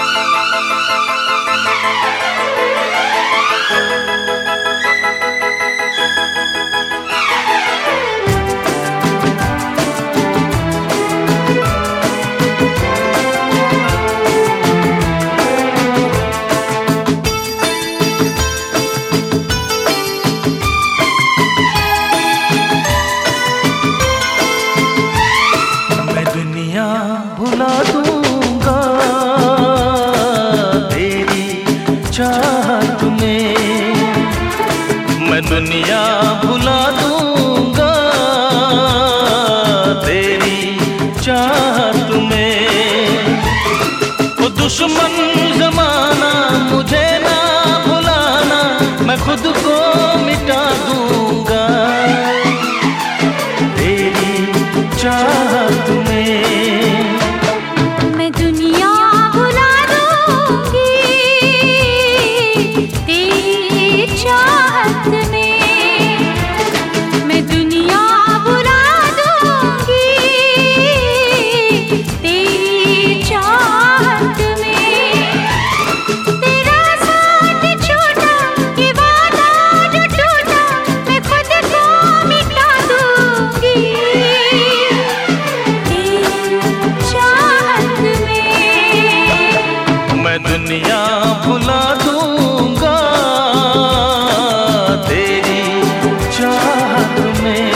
भुला दूंगा तेरी चाहत में, मैं दुनिया भुला दूंगा तेरी चाहत में। वो दुश्मन जमाना मुझे ना भुलाना, मैं खुद को मिटा दूंगा तेरी चाहत में। दुनिया भुला दूंगा तेरी चाहत में।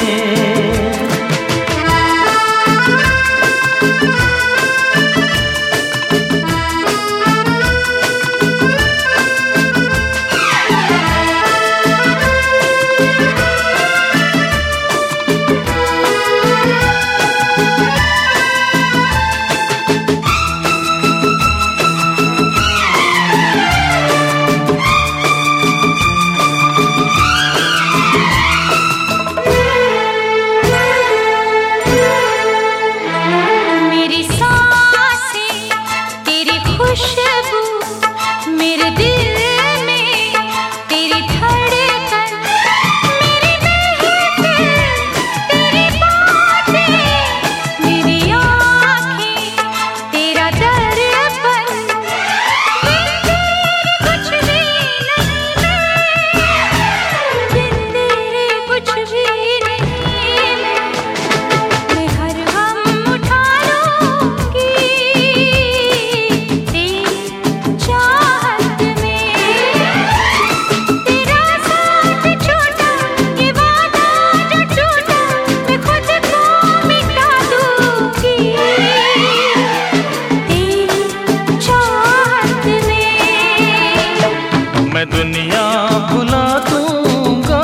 मैं दुनिया भुला दूंगा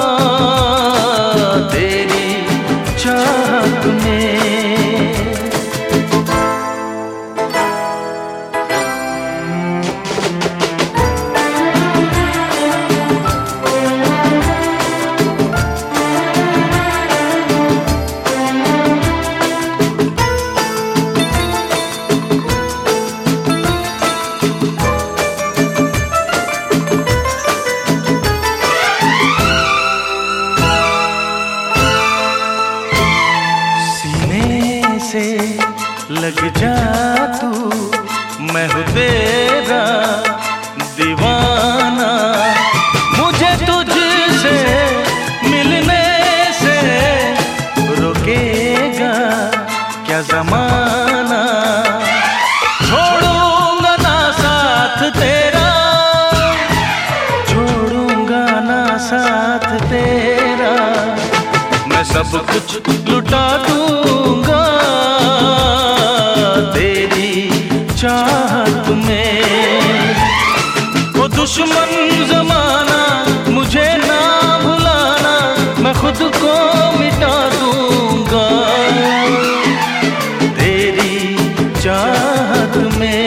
तेरी चाहत में। लग जा तू, मैं हूँ तेरा दीवाना, मुझे तुझसे मिलने से रोकेगा क्या जमाना। छोड़ूंगा ना साथ तेरा, छोड़ूंगा ना साथ तेरा, मैं सब कुछ लुटा दूंगा तेरी चाहत में। वो दुश्मन जमाना मुझे ना भुलाना, मैं खुद को मिटा दूंगा तेरी चाहत में।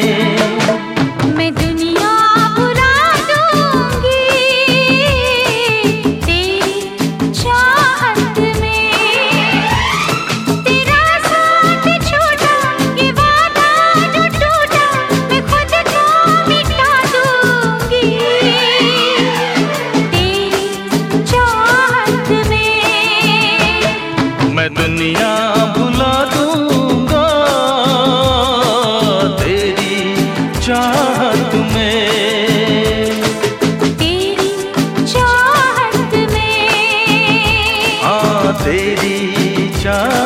मैं दुनिया भुला दूंगा तेरी तेरी चाहत